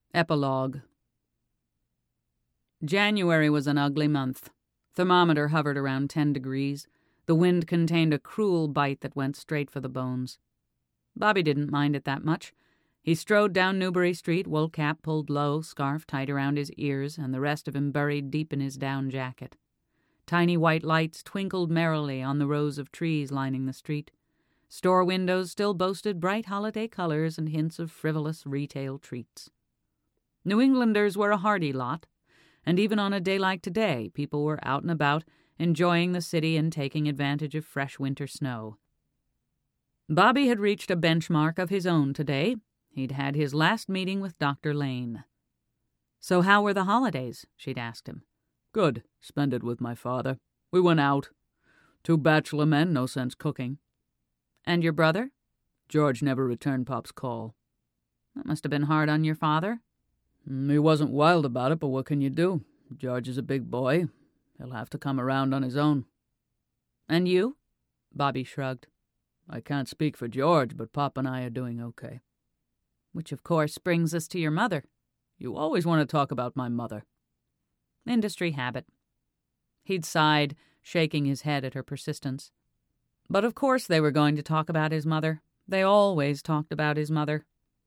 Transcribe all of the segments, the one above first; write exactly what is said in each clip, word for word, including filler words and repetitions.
Epilogue. January was an ugly month. Thermometer hovered around ten degrees. The wind contained a cruel bite that went straight for the bones. Bobby didn't mind it that much. He strode down Newbury Street, wool cap pulled low, scarf tight around his ears, and the rest of him buried deep in his down jacket. Tiny white lights twinkled merrily on the rows of trees lining the street. Store windows still boasted bright holiday colors and hints of frivolous retail treats. New Englanders were a hardy lot, and even on a day like today, people were out and about, enjoying the city and taking advantage of fresh winter snow. Bobby had reached a benchmark of his own today. He'd had his last meeting with Doctor Lane. "So how were the holidays?" she'd asked him. "Good. Spent it with my father. We went out. Two bachelor men, no sense cooking." "And your brother?" "George never returned Pop's call." "That must have been hard on your father." "He wasn't wild about it, but what can you do? George is a big boy. He'll have to come around on his own." "And you?" Bobby shrugged. "I can't speak for George, but Pop and I are doing okay." "Which, of course, brings us to your mother." "You always want to talk about my mother." "Industry habit." He'd sighed, shaking his head at her persistence. But of course they were going to talk about his mother. They always talked about his mother.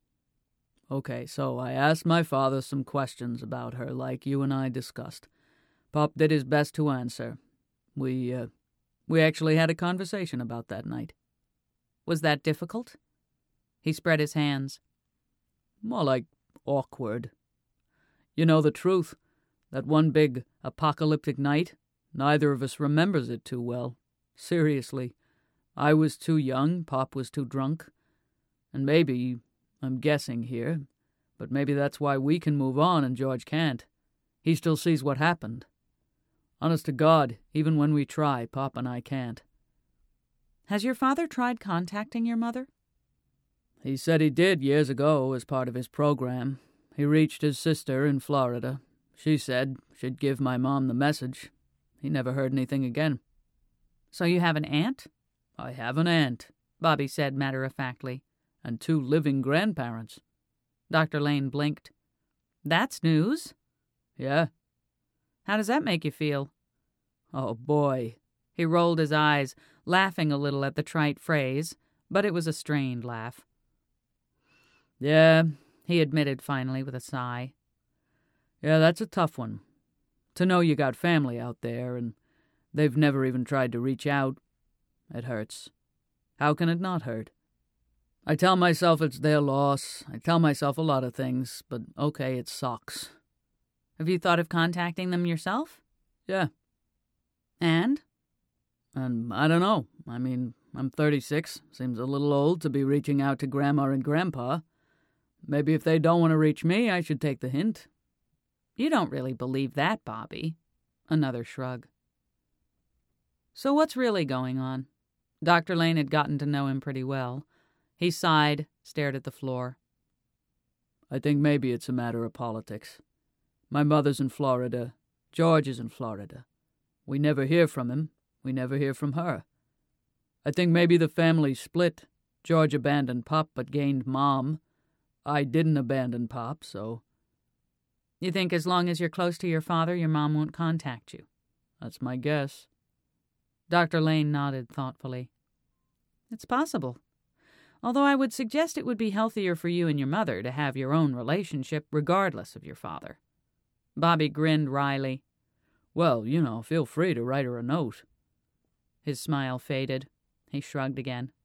"Okay, so I asked my father some questions about her, like you and I discussed. Pop did his best to answer. We, uh, we actually had a conversation about that night." "Was that difficult?" He spread his hands. "More like awkward. You know the truth. That one big apocalyptic night, neither of us remembers it too well. Seriously. I was too young, Pop was too drunk. And maybe, I'm guessing here, but maybe that's why we can move on and George can't. He still sees what happened. Honest to God, even when we try, Pop and I can't." "Has your father tried contacting your mother?" "He said he did years ago as part of his program. He reached his sister in Florida. She said she'd give my mom the message. He never heard anything again." "So you have an aunt?" "I have an aunt," Bobby said matter-of-factly. "and two living grandparents." Doctor Lane blinked. "That's news." "Yeah." "How does that make you feel?" "Oh, boy." He rolled his eyes, laughing a little at the trite phrase, but it was a strained laugh. "Yeah," he admitted finally with a sigh. "Yeah, that's a tough one. To know you got family out there, and they've never even tried to reach out. It hurts. How can it not hurt? I tell myself it's their loss. I tell myself a lot of things, but okay, it sucks." "Have you thought of contacting them yourself?" "Yeah." "And?" "And I don't know. I mean, I'm thirty-six. Seems a little old to be reaching out to Grandma and Grandpa. Maybe if they don't want to reach me, I should take the hint." "You don't really believe that, Bobby." Another shrug. "So what's really going on?" Doctor Lane had gotten to know him pretty well. He sighed, stared at the floor. "I think maybe it's a matter of politics. My mother's in Florida. George is in Florida. We never hear from him. We never hear from her. I think maybe the family's split. George abandoned Pop but gained Mom. I didn't abandon Pop, so..." "You think as long as you're close to your father, your mom won't contact you?" "That's my guess." Doctor Lane nodded thoughtfully. "It's possible. Although I would suggest it would be healthier for you and your mother to have your own relationship regardless of your father." Bobby grinned wryly. "Well, you know, feel free to write her a note." His smile faded. He shrugged again.